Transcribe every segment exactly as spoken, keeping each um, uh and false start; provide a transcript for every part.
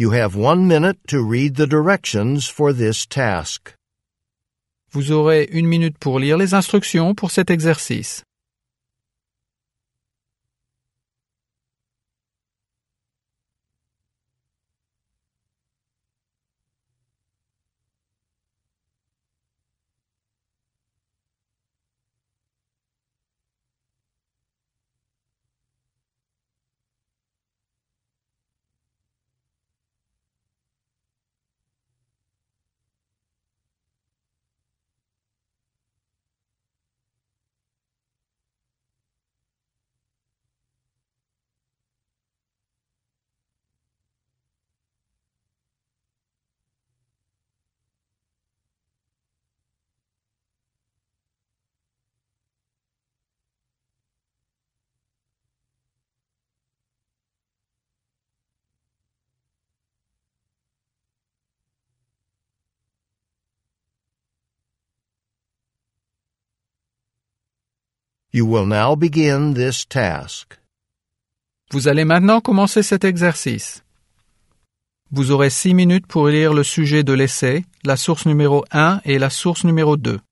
You have one minute to read the directions for this task. Vous aurez une minute pour lire les instructions pour cet exercice. You will now begin this task. Vous allez maintenant commencer cet exercice. Vous aurez six minutes pour lire le sujet de l'essai, la source numéro un et la source numéro deux.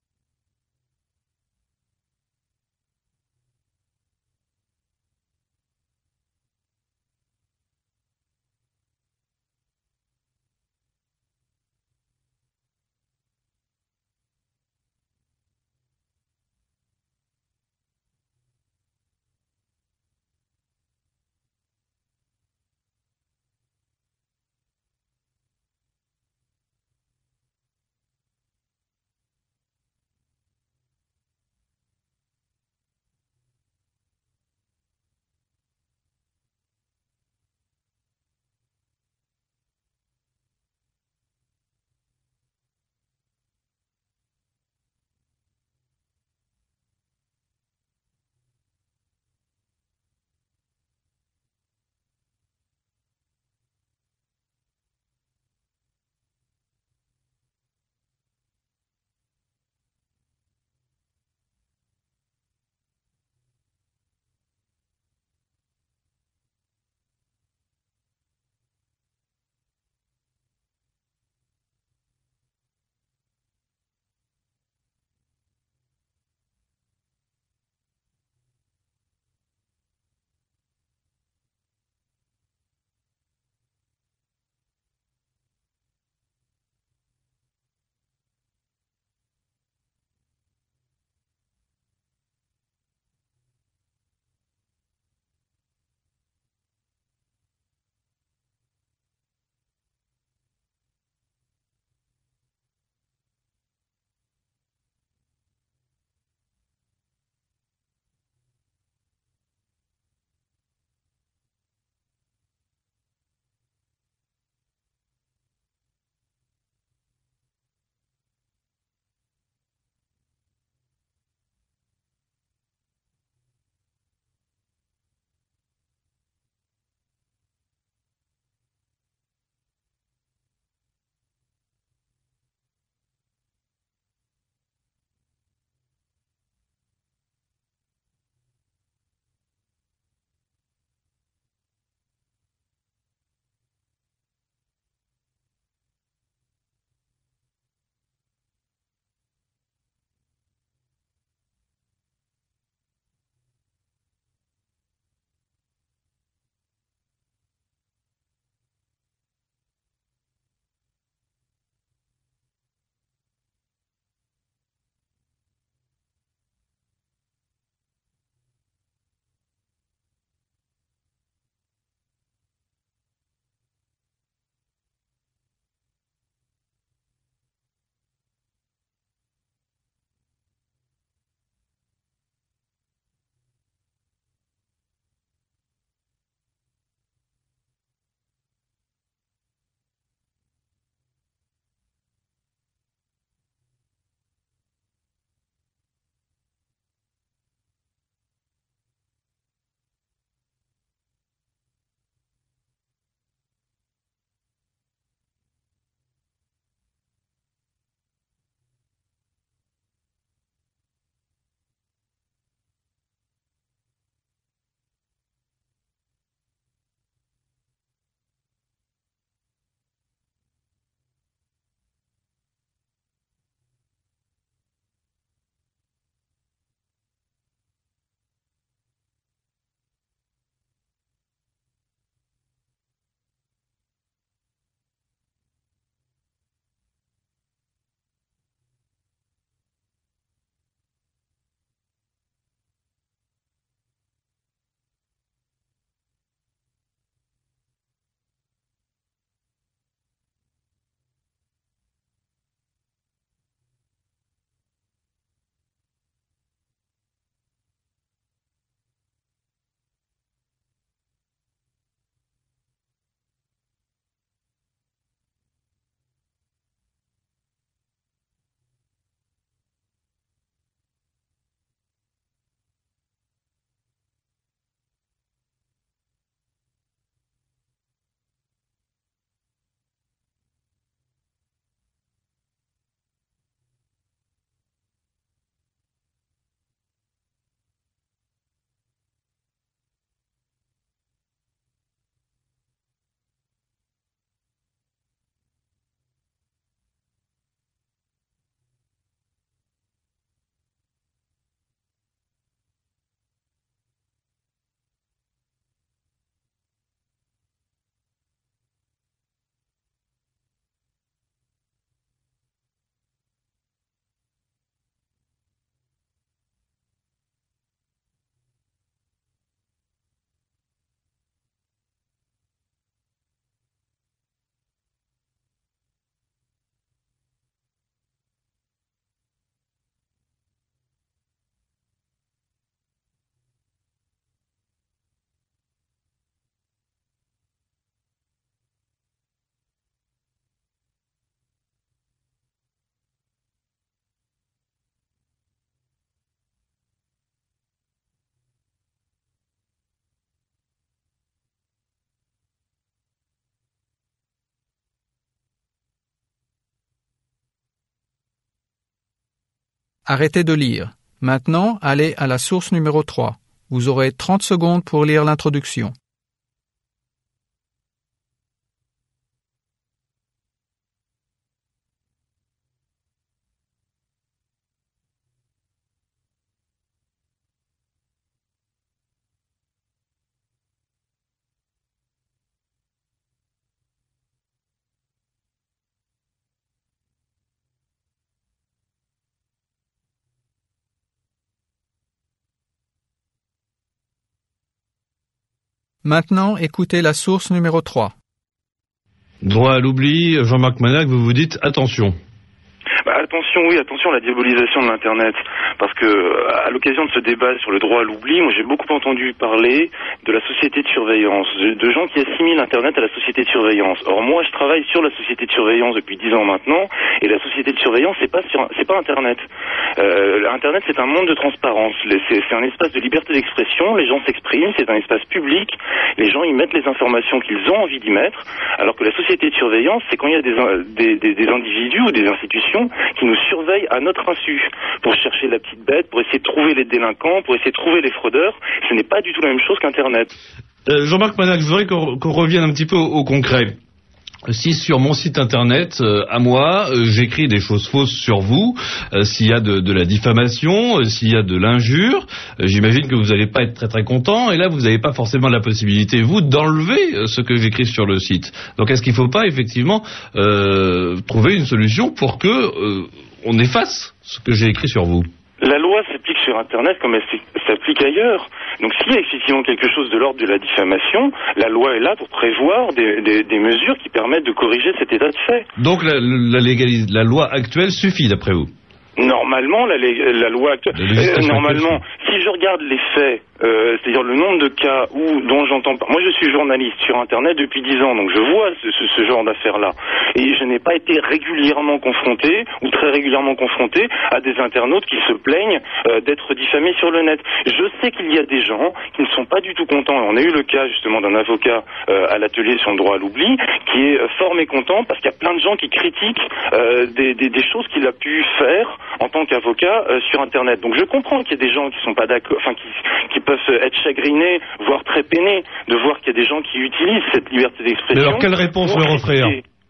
Arrêtez de lire. Maintenant, allez à la source numéro trois. Vous aurez trente secondes pour lire l'introduction. Maintenant, écoutez la source numéro trois. Droit à l'oubli, Jean-Marc Manac, vous vous dites attention. Bah, attention, oui, attention à la diabolisation de l'Internet. Parce que, à l'occasion de ce débat sur le droit à l'oubli, moi j'ai beaucoup entendu parler de la société de surveillance, de, de gens qui assimilent Internet à la société de surveillance. Or moi je travaille sur la société de surveillance depuis dix ans maintenant, et la société de surveillance c'est pas sur, c'est pas Internet. Euh, Internet c'est un monde de transparence, c'est, c'est un espace de liberté d'expression, les gens s'expriment, c'est un espace public, les gens y mettent les informations qu'ils ont envie d'y mettre, alors que la société de surveillance c'est quand il y a des, des, des, des individus ou des institutions qui nous surveillent à notre insu, pour chercher la petite bête, pour essayer de trouver les délinquants, pour essayer de trouver les fraudeurs. Ce n'est pas du tout la même chose qu'Internet. Euh, Jean-Marc Manac, je voudrais qu'on, qu'on revienne un petit peu au, au concret. Si sur mon site internet, euh, à moi, euh, j'écris des choses fausses sur vous, euh, s'il y a de, de la diffamation, euh, s'il y a de l'injure, euh, j'imagine que vous n'allez pas être très très content, et là vous n'avez pas forcément la possibilité, vous, d'enlever euh, ce que j'écris sur le site. Donc est-ce qu'il ne faut pas effectivement euh, trouver une solution pour que euh, on efface ce que j'ai écrit sur vous? La loi s'applique sur Internet comme elle s'applique ailleurs. Donc s'il y a effectivement quelque chose de l'ordre de la diffamation, la loi est là pour prévoir des, des, des mesures qui permettent de corriger cet état de fait. Donc la, la, légalis- la loi actuelle suffit d'après vous? Normalement, la, la loi actuelle... Euh, normalement, si je regarde les faits, euh, c'est-à-dire le nombre de cas où, dont j'entends pas... Moi, je suis journaliste sur Internet depuis dix ans, donc je vois ce, ce, ce genre d'affaires-là. Et je n'ai pas été régulièrement confronté, ou très régulièrement confronté, à des internautes qui se plaignent euh, d'être diffamés sur le net. Je sais qu'il y a des gens qui ne sont pas du tout contents. On a eu le cas, justement, d'un avocat euh, à l'atelier sur le droit à l'oubli, qui est euh, fort mécontent parce qu'il y a plein de gens qui critiquent euh, des, des, des choses qu'il a pu faire en tant qu'avocat euh, sur Internet. Donc je comprends qu'il y a des gens qui sont pas d'accord, enfin qui, qui peuvent être chagrinés, voire très peinés de voir qu'il y a des gens qui utilisent cette liberté d'expression. Mais alors quelle réponse leur offrir?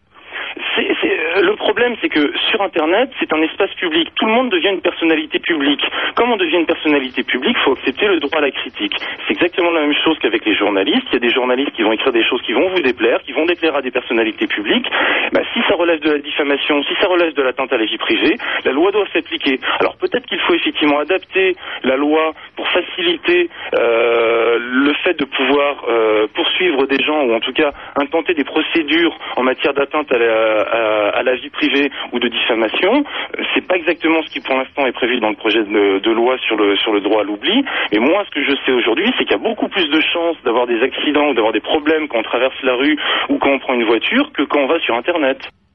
C'est, c'est, le problème, c'est que sur Internet, c'est un espace public. Tout le monde devient une personnalité publique. Comme on devient une personnalité publique, il faut accepter le droit à la critique. C'est exactement la même chose qu'avec les journalistes. Il y a des journalistes qui vont écrire des choses qui vont vous déplaire, qui vont déplaire à des personnalités publiques. Bah, si ça relève de la diffamation, si ça relève de l'atteinte à la vie privée, la loi doit s'appliquer. Alors peut-être qu'il faut effectivement adapter la loi pour faciliter euh, le fait de pouvoir euh, poursuivre des gens, ou en tout cas intenter des procédures en matière d'atteinte à la À, à la vie privée ou de diffamation. C'est pas exactement ce qui pour l'instant est prévu dans le projet de, de loi sur le, sur le droit à l'oubli, mais moi ce que je sais aujourd'hui c'est qu'il y a beaucoup plus de chances d'avoir des accidents ou d'avoir des problèmes quand on traverse la rue ou quand on prend une voiture que quand on va sur Internet.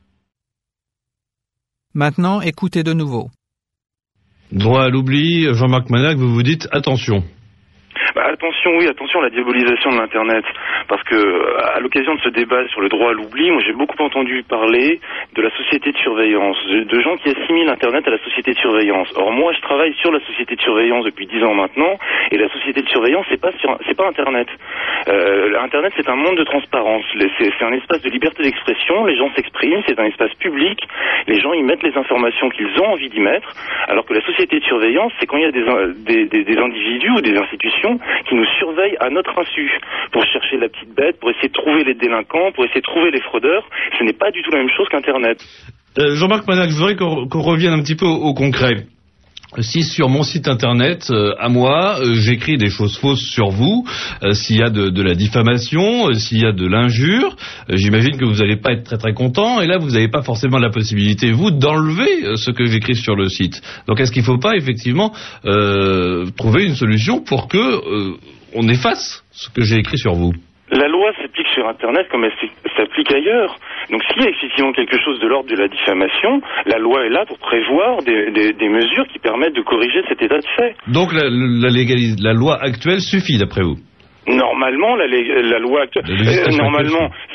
Maintenant, écoutez de nouveau. Droit à l'oubli, Jean-Marc Manac, vous vous dites attention. Bah, attention, oui, attention à la diabolisation de l'Internet. Parce que, à l'occasion de ce débat sur le droit à l'oubli, moi j'ai beaucoup entendu parler de la société de surveillance, de, de gens qui assimilent Internet à la société de surveillance. Or moi je travaille sur la société de surveillance depuis dix ans maintenant, et la société de surveillance c'est pas sur, c'est pas Internet. Euh, Internet c'est un monde de transparence, c'est, c'est un espace de liberté d'expression, les gens s'expriment, c'est un espace public, les gens y mettent les informations qu'ils ont envie d'y mettre, alors que la société de surveillance c'est quand il y a des, des, des, des individus ou des institutions qui nous surveillent à notre insu, pour chercher la petite bête, pour essayer de trouver les délinquants, pour essayer de trouver les fraudeurs. Ce n'est pas du tout la même chose qu'Internet. Euh, Jean-Marc Manac, je voudrais qu'on, qu'on revienne un petit peu au, au concret. Si sur mon site internet, euh, à moi, euh, j'écris des choses fausses sur vous, euh, s'il y a de, de la diffamation, euh, s'il y a de l'injure, euh, j'imagine que vous n'allez pas être très très content, et là vous n'avez pas forcément la possibilité, vous, d'enlever euh, ce que j'écris sur le site. Donc est-ce qu'il ne faut pas effectivement euh, trouver une solution pour que euh, on efface ce que j'ai écrit sur vous? La loi s'applique sur Internet comme elle s'applique ailleurs. Donc s'il y a effectivement quelque chose de l'ordre de la diffamation, la loi est là pour prévoir des, des, des mesures qui permettent de corriger cet état de fait. Donc la, la, légalis- la loi actuelle suffit d'après vous? Normalement, la, la loi actuelle... Euh, normalement, si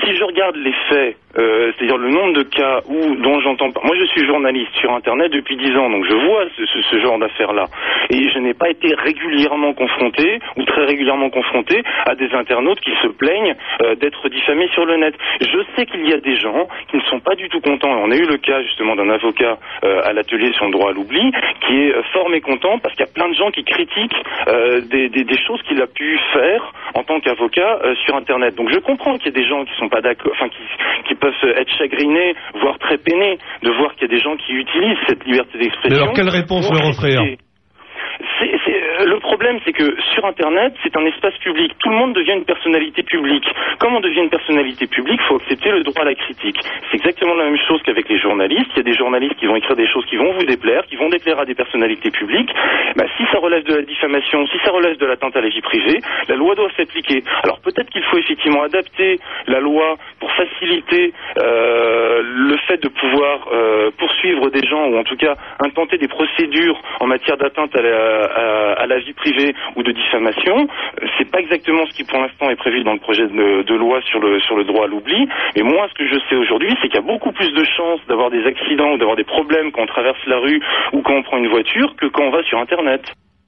si je regarde les faits, euh, c'est-à-dire le nombre de cas où dont j'entends pas. Moi, je suis journaliste sur Internet depuis dix ans, donc je vois ce, ce, ce genre d'affaires-là. Et je n'ai pas été régulièrement confronté ou très régulièrement confronté à des internautes qui se plaignent euh, d'être diffamés sur le net. Je sais qu'il y a des gens qui ne sont pas du tout contents. Et on a eu le cas justement d'un avocat euh, à l'atelier sur le droit à l'oubli qui est euh, fort mécontent parce qu'il y a plein de gens qui critiquent euh, des, des, des choses qu'il a pu faire en tant qu'avocat euh, sur Internet. Donc je comprends qu'il y a des gens qui sont pas d'accord, enfin qui, qui peuvent être chagrinés, voire très peinés de voir qu'il y a des gens qui utilisent cette liberté d'expression. Mais alors quelle réponse leur offrir ? C'est, c'est, le problème, c'est que sur Internet, c'est un espace public. Tout le monde devient une personnalité publique. Comme on devient une personnalité publique, il faut accepter le droit à la critique. C'est exactement la même chose qu'avec les journalistes. Il y a des journalistes qui vont écrire des choses qui vont vous déplaire, qui vont déplaire à des personnalités publiques. Bah, si ça relève de la diffamation, si ça relève de l'atteinte à la vie privée, la loi doit s'appliquer. Alors peut-être qu'il faut effectivement adapter la loi pour faciliter euh, le fait de pouvoir euh, poursuivre des gens, ou en tout cas intenter des procédures en matière d'atteinte à la À, à la vie privée ou de diffamation. C'est pas exactement ce qui pour l'instant est prévu dans le projet de, de loi sur le sur le droit à l'oubli. Mais moi, ce que je sais aujourd'hui, c'est qu'il y a beaucoup plus de chances d'avoir des accidents ou d'avoir des problèmes quand on traverse la rue ou quand on prend une voiture que quand on va sur Internet.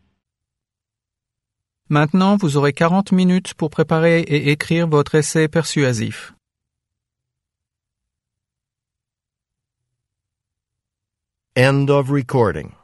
Maintenant, vous aurez quarante minutes pour préparer et écrire votre essai persuasif. End of recording.